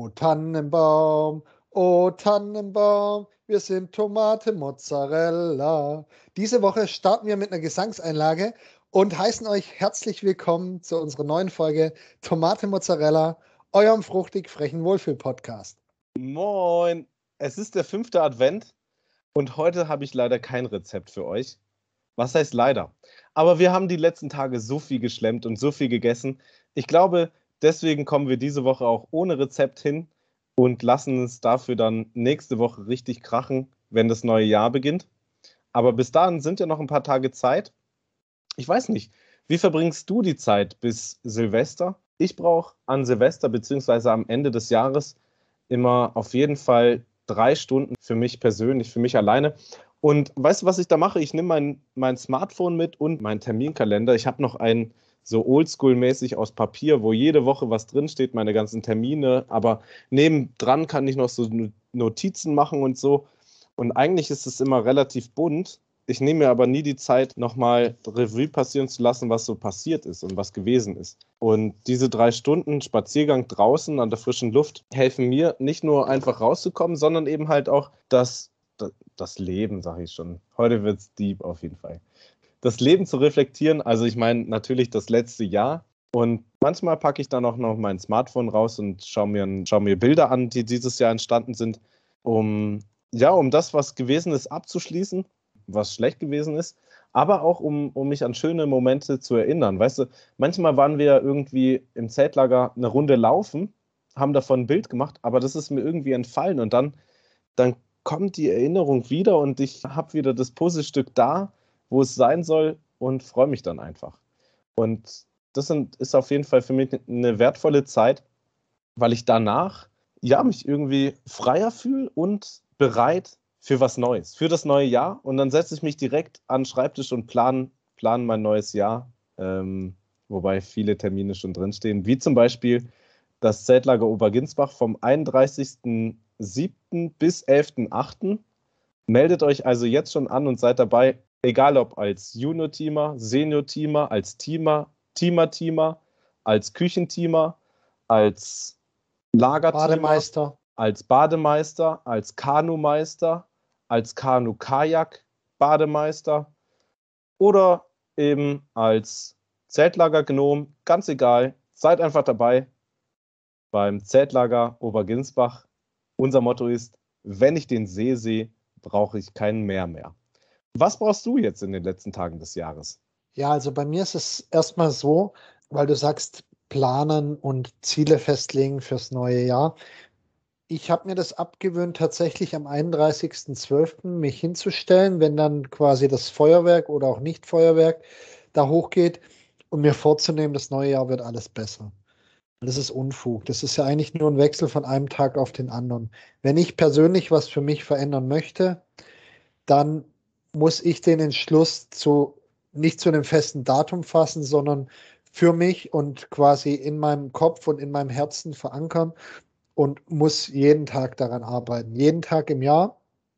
O Tannenbaum, wir sind Tomate Mozzarella. Diese Woche starten wir mit einer Gesangseinlage und heißen euch herzlich willkommen zu unserer neuen Folge Tomate Mozzarella, eurem fruchtig frechen Wohlfühl-Podcast. Moin, es ist der 5. Advent und heute habe ich leider kein Rezept für euch. Was heißt leider? Aber wir haben die letzten Tage so viel geschlemmt und so viel gegessen. Ich glaube, deswegen kommen wir diese Woche auch ohne Rezept hin und lassen es dafür dann nächste Woche richtig krachen, wenn das neue Jahr beginnt. Aber bis dahin sind ja noch ein paar Tage Zeit. Ich weiß nicht, wie verbringst du die Zeit bis Silvester? Ich brauche an Silvester bzw. am Ende des Jahres immer auf jeden Fall 3 Stunden für mich persönlich, für mich alleine. Und weißt du, was ich da mache? Ich nehme mein Smartphone mit und meinen Terminkalender. Ich habe noch einen so oldschool-mäßig aus Papier, wo jede Woche was drinsteht, meine ganzen Termine. Aber nebendran kann ich noch so Notizen machen und so. Und eigentlich ist es immer relativ bunt. Ich nehme mir aber nie die Zeit, nochmal Revue passieren zu lassen, was so passiert ist und was gewesen ist. Und diese 3 Stunden Spaziergang draußen an der frischen Luft helfen mir, nicht nur einfach rauszukommen, sondern eben halt auch das Leben, sage ich schon. Heute wird es deep auf jeden Fall. Das Leben zu reflektieren, also ich meine natürlich das letzte Jahr. Und manchmal packe ich dann auch noch mein Smartphone raus und schaue mir Bilder an, die dieses Jahr entstanden sind, um das, was gewesen ist, abzuschließen, was schlecht gewesen ist, aber auch um mich an schöne Momente zu erinnern. Weißt du, manchmal waren wir irgendwie im Zeltlager eine Runde laufen, haben davon ein Bild gemacht, aber das ist mir irgendwie entfallen und dann kommt die Erinnerung wieder und ich habe wieder das Puzzlestück da, wo es sein soll und freue mich dann einfach. Und das ist auf jeden Fall für mich eine wertvolle Zeit, weil ich danach mich irgendwie freier fühle und bereit für was Neues, für das neue Jahr. Und dann setze ich mich direkt an den Schreibtisch und plan mein neues Jahr, wobei viele Termine schon drinstehen, wie zum Beispiel das Zeltlager Oberginsbach vom 31.07. bis 11.08. Meldet euch also jetzt schon an und seid dabei, egal ob als Junior-Teamer, Senior-Teamer, als Teamer, als Küchenteamer, als Lagerteamer, als Bademeister, als Kanumeister, als Kanu-Kajak-Bademeister oder eben als Zeltlagergnom, ganz egal, seid einfach dabei beim Zeltlager Oberginsbach. Unser Motto ist, wenn ich den See sehe, brauche ich kein Meer mehr. Was brauchst du jetzt in den letzten Tagen des Jahres? Ja, also bei mir ist es erstmal so, weil du sagst, planen und Ziele festlegen fürs neue Jahr. Ich habe mir das abgewöhnt, tatsächlich am 31.12. mich hinzustellen, wenn dann quasi das Feuerwerk oder auch Nicht-Feuerwerk da hochgeht und mir vorzunehmen, das neue Jahr wird alles besser. Das ist Unfug. Das ist ja eigentlich nur ein Wechsel von einem Tag auf den anderen. Wenn ich persönlich was für mich verändern möchte, dann muss ich den Entschluss nicht zu einem festen Datum fassen, sondern für mich und quasi in meinem Kopf und in meinem Herzen verankern und muss jeden Tag daran arbeiten. Jeden Tag im Jahr.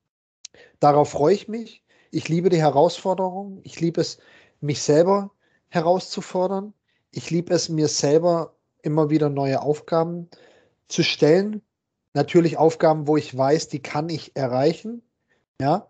Darauf freue ich mich. Ich liebe die Herausforderung. Ich liebe es, mich selber herauszufordern. Ich liebe es, mir selber immer wieder neue Aufgaben zu stellen. Natürlich Aufgaben, wo ich weiß, die kann ich erreichen. Ja.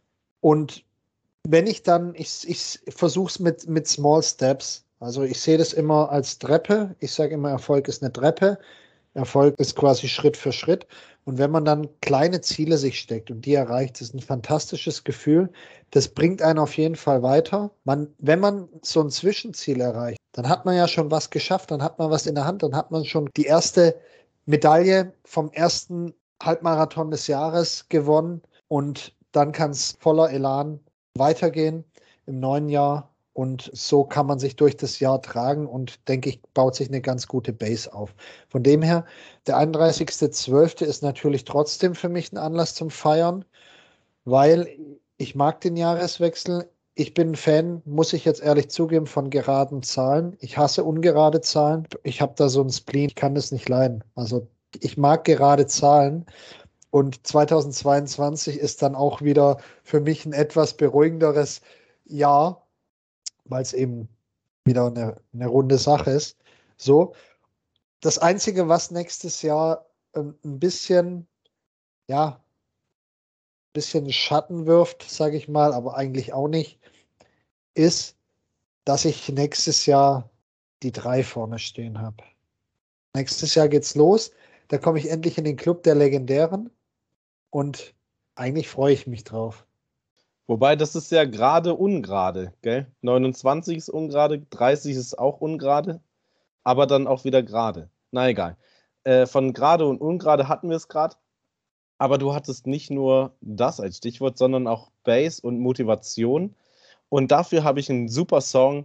Und wenn ich dann, ich versuche es mit Small Steps. Also ich sehe das immer als Treppe. Ich sage immer, Erfolg ist eine Treppe. Erfolg ist quasi Schritt für Schritt. Und wenn man dann kleine Ziele sich steckt und die erreicht, ist ein fantastisches Gefühl. Das bringt einen auf jeden Fall weiter. Wenn man so ein Zwischenziel erreicht, dann hat man ja schon was geschafft, dann hat man was in der Hand, dann hat man schon die erste Medaille vom ersten Halbmarathon des Jahres gewonnen und dann kann es voller Elan weitergehen im neuen Jahr. Und so kann man sich durch das Jahr tragen und, denke ich, baut sich eine ganz gute Base auf. Von dem her, der 31.12. ist natürlich trotzdem für mich ein Anlass zum Feiern, weil ich mag den Jahreswechsel. Ich bin ein Fan, muss ich jetzt ehrlich zugeben, von geraden Zahlen. Ich hasse ungerade Zahlen. Ich habe da so ein Spleen, ich kann das nicht leiden. Also ich mag gerade Zahlen. Und 2022 ist dann auch wieder für mich ein etwas beruhigenderes Jahr, weil es eben wieder eine runde Sache ist. So, das Einzige, was nächstes Jahr ein bisschen, ja, bisschen Schatten wirft, sage ich mal, aber eigentlich auch nicht, ist, dass ich nächstes Jahr die 3 vorne stehen habe. Nächstes Jahr geht's los. Da komme ich endlich in den Club der Legendären und eigentlich freue ich mich drauf. Wobei, das ist ja gerade ungerade, gell? 29 ist ungerade, 30 ist auch ungerade, aber dann auch wieder gerade. Na egal. Von gerade und ungerade hatten wir es gerade, aber du hattest nicht nur das als Stichwort, sondern auch Bass und Motivation. Und dafür habe ich einen super Song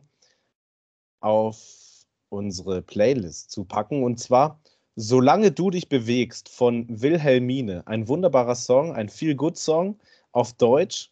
auf unsere Playlist zu packen. Und zwar Solange du dich bewegst von Wilhelmine. Ein wunderbarer Song, ein Feel-Good-Song auf Deutsch.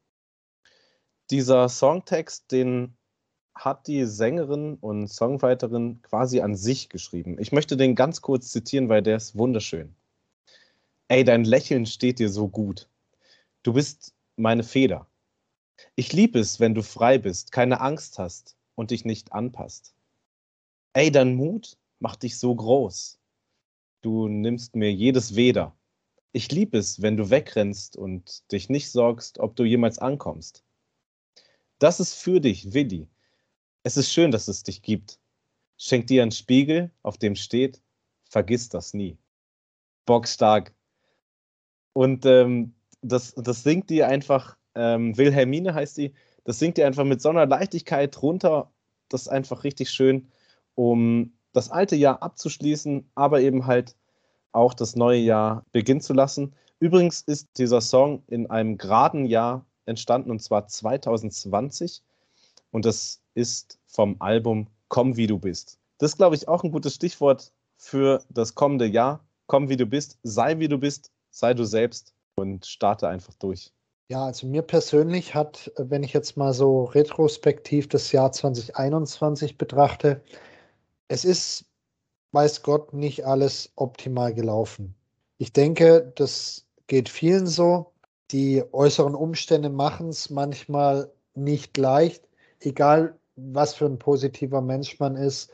Dieser Songtext, den hat die Sängerin und Songwriterin quasi an sich geschrieben. Ich möchte den ganz kurz zitieren, weil der ist wunderschön. Ey, dein Lächeln steht dir so gut. Du bist meine Feder. Ich lieb es, wenn du frei bist, keine Angst hast und dich nicht anpasst. Ey, dein Mut macht dich so groß. Du nimmst mir jedes Weder. Ich lieb es, wenn du wegrennst und dich nicht sorgst, ob du jemals ankommst. Das ist für dich, Willi. Es ist schön, dass es dich gibt. Schenk dir einen Spiegel, auf dem steht, vergiss das nie. Bockstark. Und das singt die einfach, Wilhelmine heißt die, das singt die einfach mit so einer Leichtigkeit runter. Das ist einfach richtig schön, um das alte Jahr abzuschließen, aber eben halt auch das neue Jahr beginnen zu lassen. Übrigens ist dieser Song in einem geraden Jahr entstanden, und zwar 2020. Und das ist vom Album Komm, wie du bist. Das ist, glaube ich, auch ein gutes Stichwort für das kommende Jahr. Komm, wie du bist, sei du selbst und starte einfach durch. Ja, also mir persönlich hat, wenn ich jetzt mal so retrospektiv das Jahr 2021 betrachte, es ist, weiß Gott, nicht alles optimal gelaufen. Ich denke, das geht vielen so. Die äußeren Umstände machen es manchmal nicht leicht, egal was für ein positiver Mensch man ist,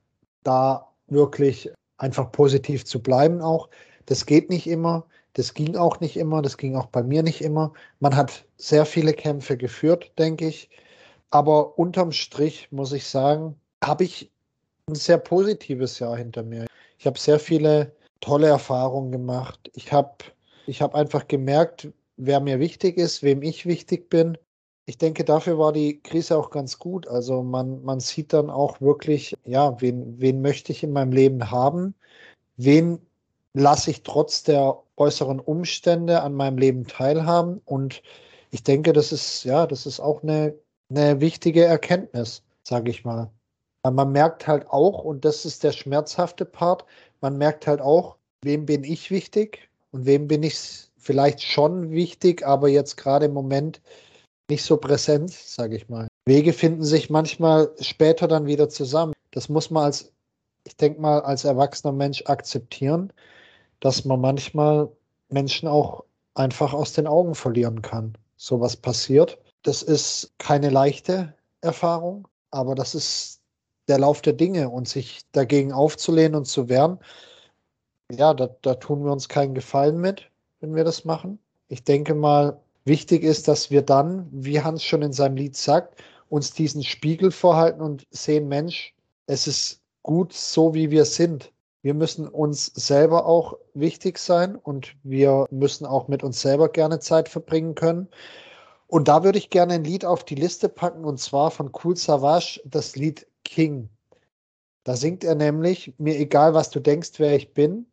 da wirklich einfach positiv zu bleiben auch. Das geht nicht immer, das ging auch nicht immer, das ging auch bei mir nicht immer. Man hat sehr viele Kämpfe geführt, denke ich. Aber unterm Strich muss ich sagen, habe ich ein sehr positives Jahr hinter mir. Ich habe sehr viele tolle Erfahrungen gemacht. Ich hab einfach gemerkt, wer mir wichtig ist, wem ich wichtig bin. Ich denke, dafür war die Krise auch ganz gut. Also man sieht dann auch wirklich, ja, wen möchte ich in meinem Leben haben? Wen lasse ich trotz der äußeren Umstände an meinem Leben teilhaben? Und ich denke, das ist auch eine wichtige Erkenntnis, sage ich mal. Weil man merkt halt auch, und das ist der schmerzhafte Part, man merkt halt auch, wem bin ich wichtig und wem bin ich vielleicht schon wichtig, aber jetzt gerade im Moment nicht so präsent, sage ich mal. Wege finden sich manchmal später dann wieder zusammen. Das muss man ich denke mal, als erwachsener Mensch akzeptieren, dass man manchmal Menschen auch einfach aus den Augen verlieren kann. So was passiert. Das ist keine leichte Erfahrung, aber das ist der Lauf der Dinge und sich dagegen aufzulehnen und zu wehren, ja, da tun wir uns keinen Gefallen mit, wenn wir das machen. Ich denke mal, wichtig ist, dass wir dann, wie Hans schon in seinem Lied sagt, uns diesen Spiegel vorhalten und sehen, Mensch, es ist gut so, wie wir sind. Wir müssen uns selber auch wichtig sein und wir müssen auch mit uns selber gerne Zeit verbringen können. Und da würde ich gerne ein Lied auf die Liste packen, und zwar von Kool Savas, das Lied King. Da singt er nämlich, mir egal, was du denkst, wer ich bin.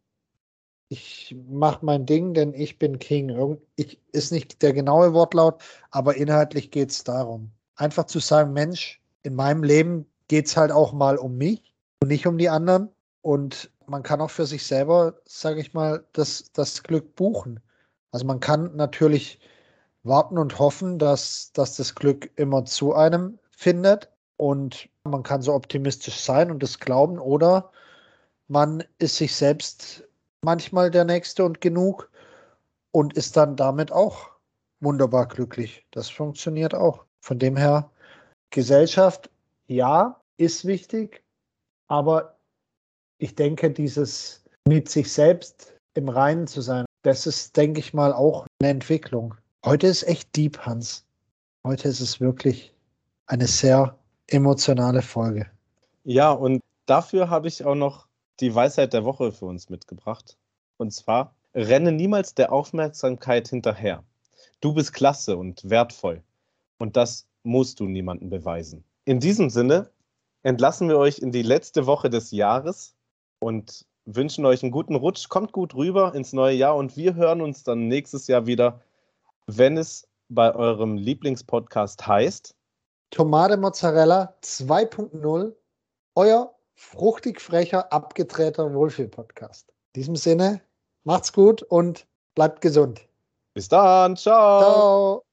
Ich mache mein Ding, denn ich bin King. Ist nicht der genaue Wortlaut, aber inhaltlich geht es darum. Einfach zu sagen, Mensch, in meinem Leben geht es halt auch mal um mich und nicht um die anderen. Und man kann auch für sich selber, sage ich mal, das Glück buchen. Also man kann natürlich warten und hoffen, dass das Glück immer zu einem findet. Und man kann so optimistisch sein und das glauben, oder man ist sich selbst manchmal der Nächste und genug und ist dann damit auch wunderbar glücklich. Das funktioniert auch. Von dem her, Gesellschaft, ja, ist wichtig, aber ich denke, dieses mit sich selbst im Reinen zu sein. Das ist, denke ich mal, auch eine Entwicklung. Heute ist echt deep, Hans. Heute ist es wirklich eine sehr emotionale Folge. Ja, und dafür habe ich auch noch die Weisheit der Woche für uns mitgebracht. Und zwar, renne niemals der Aufmerksamkeit hinterher. Du bist klasse und wertvoll. Und das musst du niemandem beweisen. In diesem Sinne entlassen wir euch in die letzte Woche des Jahres und wünschen euch einen guten Rutsch. Kommt gut rüber ins neue Jahr und wir hören uns dann nächstes Jahr wieder, wenn es bei eurem Lieblingspodcast heißt Tomate Mozzarella 2.0, euer fruchtig frecher, abgedrehter Wohlfühl-Podcast. In diesem Sinne, macht's gut und bleibt gesund. Bis dann, ciao! Ciao!